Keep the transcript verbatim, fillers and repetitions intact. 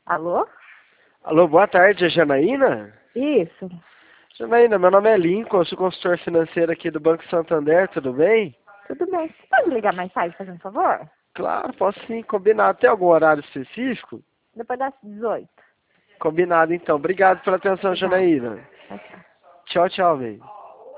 Alô? Alô, boa tarde, é Janaína? Isso. Janaína, meu nome é Lincoln, eu sou consultor financeiro aqui do Banco Santander, tudo bem? Tudo bem. Você pode ligar mais tarde, fazendo um favor? Claro, posso sim, combinado. Tem algum horário específico? Depois das dezoito. Combinado então. Obrigado pela atenção, Obrigada. Janaína. Tchau, tchau. Tchau, tchau, bem.